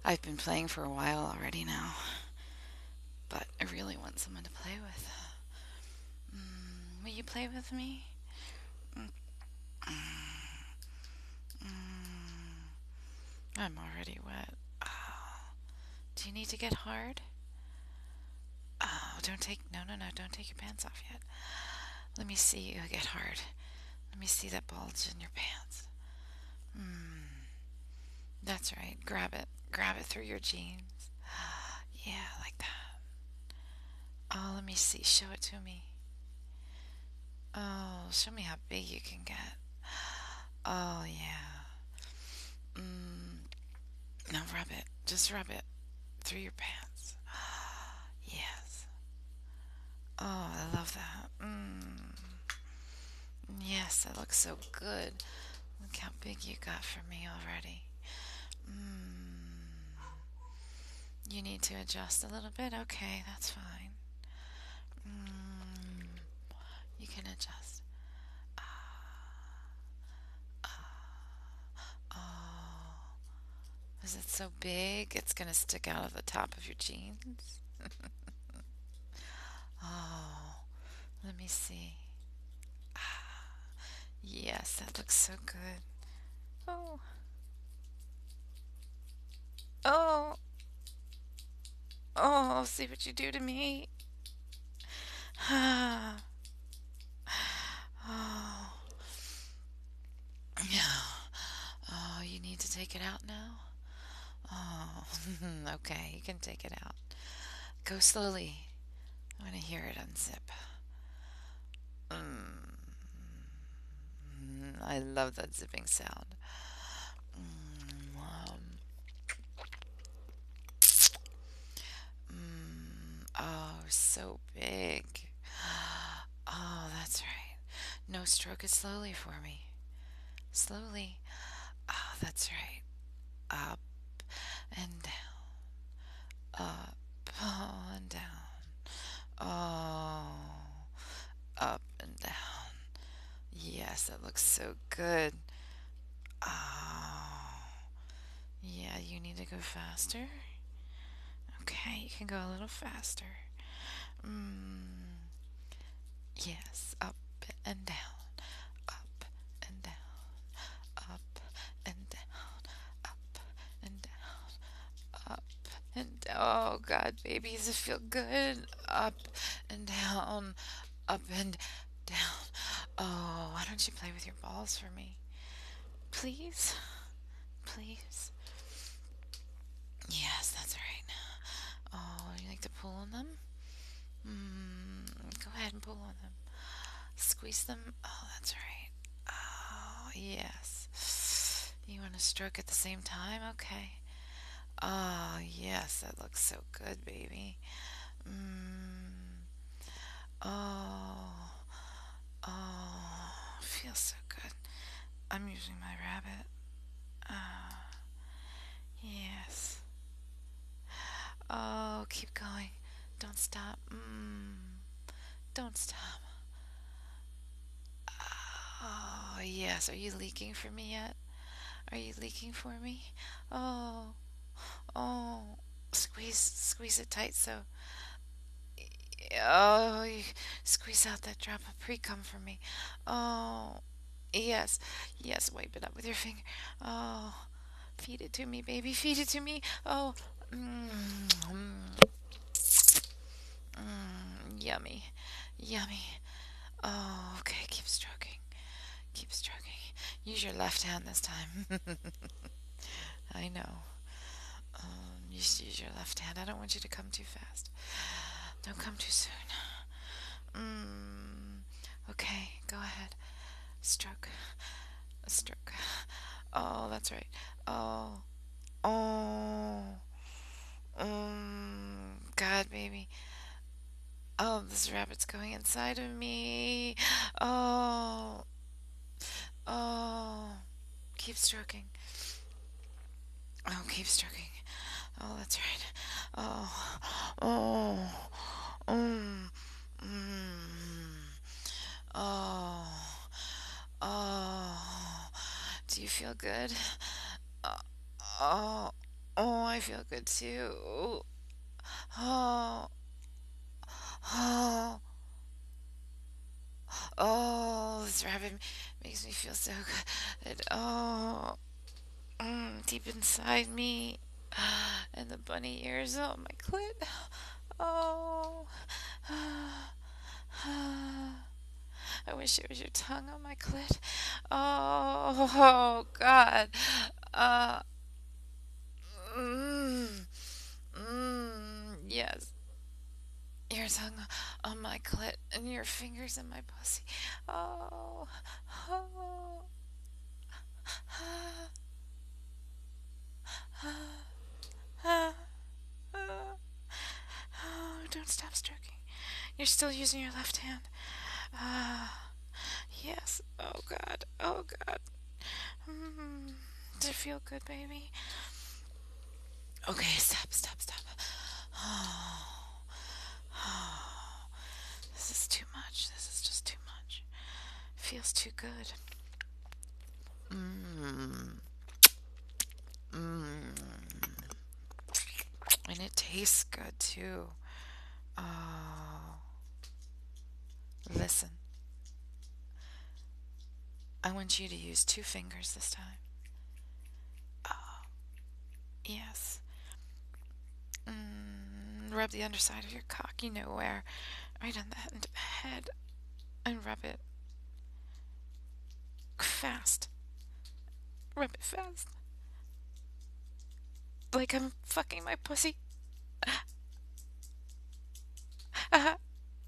I've been playing for a while already now, but I really want someone to play with. Will you play with me? Mm, I'm already wet. Oh, do you need to get hard? Oh, don't take your pants off yet. Let me see you get hard. Let me see that bulge in your pants. That's right. Grab it. Grab it through your jeans. Yeah, like that. Oh, let me see. Show it to me. Oh, show me how big you can get. Oh, yeah. Mm, now rub it. Just rub it through your pants. Yes. Oh, I love that. Yes, that looks so good. Look how big you got for me already. Mm, you need to adjust a little bit? Okay, that's fine. Mm, you can adjust. Oh, is it so big? It's going to stick out of the top of your jeans? Oh, let me see. Yes, that looks so good. Oh, oh, oh, see what you do to me. Ah, oh, yeah. Oh, you need to take it out now? Oh, okay, you can take it out. Go slowly. I want to hear it unzip. I love that zipping sound. Mm, um, oh, so big. Oh, that's right. No, stroke it slowly for me. Slowly. Oh, that's right. Up and down. Up and down. Oh, up and down. Yes, that looks so good. Oh, yeah, you need to go faster. Okay, you can go a little faster. Mm, yes, up and down, up and down, up and down, up and down, up and down. Oh God, baby, does it feel good? Up and down, up and down. Oh, why don't you play with your balls for me? Please? Please? Yes, that's right. Oh, you like to pull on them? Go ahead and pull on them. Squeeze them. Oh, that's right. Oh, yes. You want to stroke at the same time? Okay. Oh, yes, that looks so good, baby. Mm. Oh, oh, feels so good. I'm using my rabbit. Ah, yes. Oh, keep going. Don't stop. Don't stop. Oh, yes. Are you leaking for me yet? Are you leaking for me? Oh, oh. Squeeze it tight so. Oh, you squeeze out that drop of pre-cum for me. Oh, yes. Yes, wipe it up with your finger. Oh, feed it to me, baby. Feed it to me. Oh, yummy. Yummy. Oh, okay. Keep stroking. Keep stroking. Use your left hand this time. I know. Use your left hand. I don't want you to come too fast. Don't come too soon. Mm, okay, go ahead. Stroke. A stroke. Oh, that's right. Oh. Oh. God, baby. Oh, this rabbit's going inside of me. Oh. Oh. Keep stroking. Oh, keep stroking. Oh, that's right. Oh. Oh. Mm. Mm. Oh. Oh. Do you feel good? Oh. Oh. Oh, feel good too. Oh, oh, oh, this rabbit makes me feel so good. Oh, deep inside me. And the bunny ears on my clit. Oh, I wish it was your tongue on my clit. Oh, God. Uh, mm, yes. Your tongue on my clit and your fingers in my pussy. Oh, oh, ah, ah, ah, ah. Oh, don't stop stroking. You're still using your left hand. Ah, yes. Oh, God. Oh, God. Mm. Does it feel good, baby? Okay, stop, stop, stop. Oh, oh, this is too much. This is just too much. Feels too good. Mmm. Mmm. And it tastes good too. Oh, listen. I want you to use two fingers this time. Oh, yes. Rub the underside of your cock, you know where. Right on the head. And rub it fast. Rub it fast. Like I'm fucking my pussy. Ah,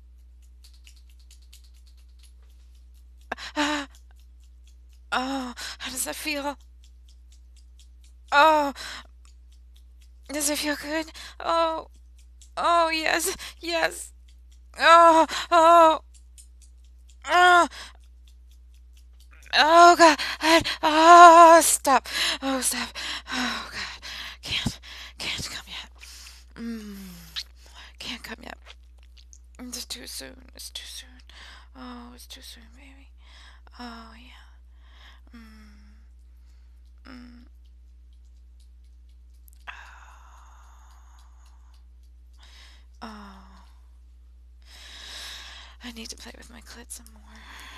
ah. Oh, how does that feel? Oh, does it feel good? Oh, oh, yes, yes. Oh, oh, oh, oh, God. Oh, stop. Oh, stop. Oh, God. Can't come yet. Mm, can't come yet. It's too soon. It's too soon. Oh, it's too soon, baby. Oh, yeah. Mm, mm. Oh, I need to play with my clit some more.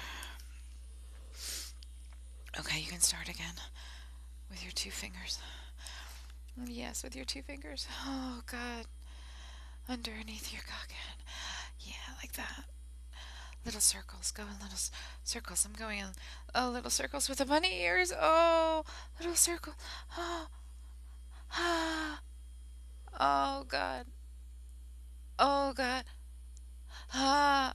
Okay, you can start again with your two fingers. Yes, with your two fingers. Oh, God. Underneath your cockhead. Yeah, like that. Little circles. Go in little circles. I'm going in little circles with the bunny ears. Oh, little circle. Oh, ah. Oh, God. Oh, God. Ah.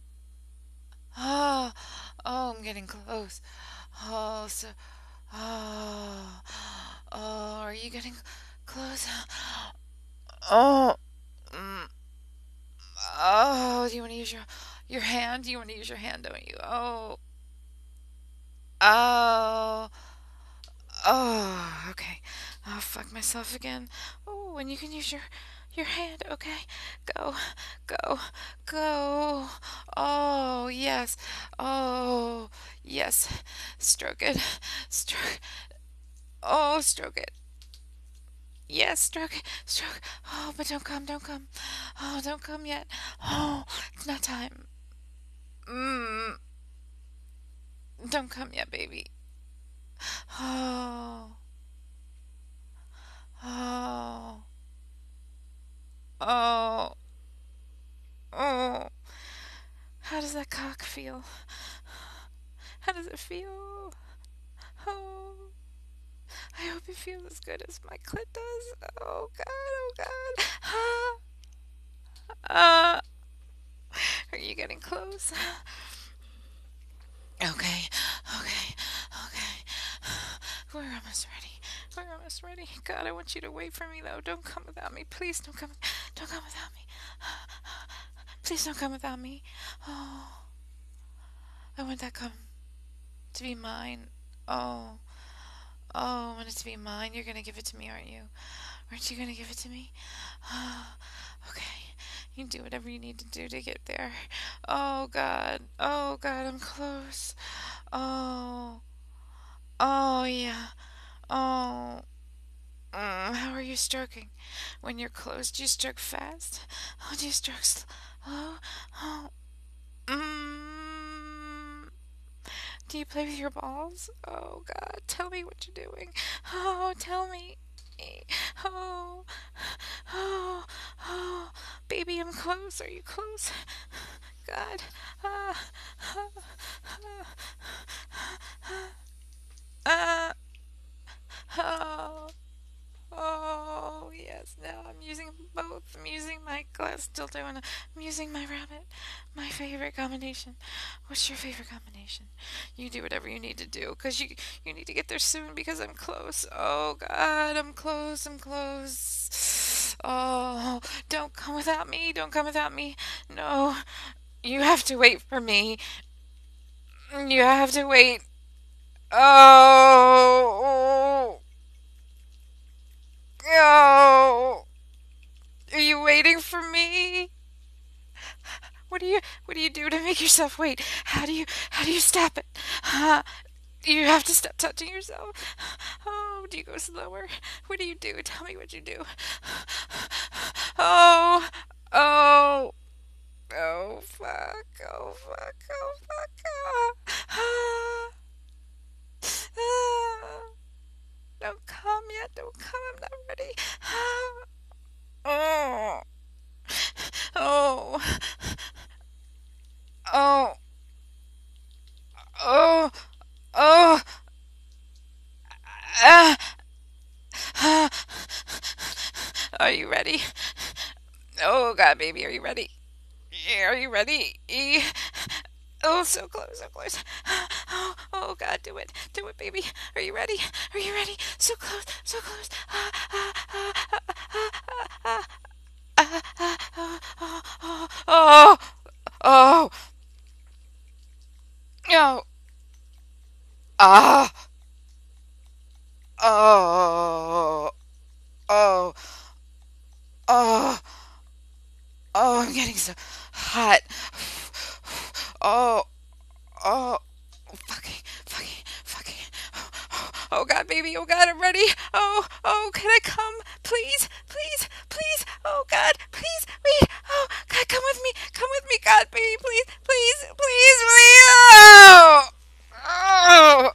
Ah. Oh, I'm getting close. Oh, so. Oh. Oh, are you getting close? Oh. Mm. Oh, do you want to use your hand? Do you want to use your hand, don't you? Oh. Oh. Oh, okay. I'll fuck myself again. Oh, and you can use your hand, okay? Go, go, go. Oh, yes. Oh, yes. Stroke it. Stroke. Oh, stroke it. Yes, stroke, stroke. Oh, but don't come, don't come. Oh, don't come yet. Oh, it's not time. Mmm, don't come yet, baby. Oh, oh, oh, oh. How does that cock feel? How does it feel? Oh, I hope it feels as good as my clit does. Oh God, oh God. Ah, are you getting close? Okay, okay, okay. We're almost ready. We're almost ready. God, I want you to wait for me though. Don't come without me. Please don't come. Don't come without me. Please don't come without me. Oh, I want that come to be mine. Oh, oh, I want it to be mine. You're gonna give it to me, aren't you? Aren't you gonna give it to me? Okay. You do whatever you need to do to get there. Oh God. Oh God, I'm close. Oh. Oh yeah. Oh. How are you stroking? When you're close, do you stroke fast? Oh, do you stroke slow? Oh, mm. Do you play with your balls? Oh, God, tell me what you're doing. Oh, tell me. Oh, oh, oh, baby, I'm close. Are you close? God. Ah, ah, oh. Oh, yes, now I'm using both. I'm using my glass dildo and I'm using my rabbit. My favorite combination. What's your favorite combination? You do whatever you need to do because you need to get there soon because I'm close. Oh, God, I'm close. I'm close. Oh, don't come without me. Don't come without me. No, you have to wait for me. You have to wait. Oh, oh. Are you waiting for me? What do you what do you do to make yourself wait? How do you stop it? You have to stop touching yourself. Oh, do you go slower? What do you do? Tell me what you do. Oh, oh, oh, fuck, oh, fuck, oh, fuck. Ah, ah. Don't come yet. Don't come. I'm not ready. Oh, oh, oh, oh, oh. Ah, ah. Are you ready? Oh God, baby, are you ready? Yeah, are you ready? Oh, so close, so close. Oh, oh God, do it, baby. Are you ready? Are you ready? So close, so close. Oh, oh, oh, ah, oh, oh, oh, oh, I'm getting so hot. Oh, oh, fucking, fucking, fucking. Oh God, baby. Oh God, I'm ready. Oh, oh, can I come? Please, please, please. Oh God, please, wait. Oh God, come with me. Come with me, God, baby. Please, please, please, please. Oh, oh,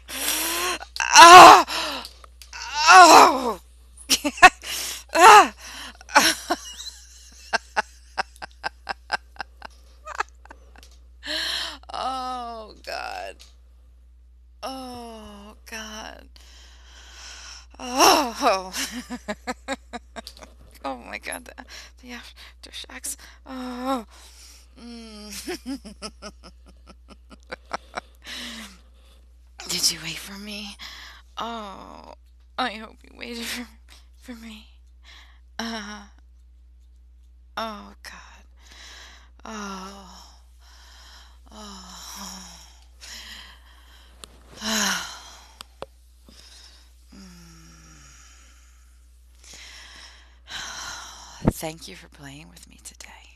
oh, oh. Ah. Oh God. Oh God. Oh. Oh my God. The aftershocks. Oh. Mm. Did you wait for me? Oh. I hope you waited for me. Uh. Oh God. Oh. Oh. Thank you for playing with me today.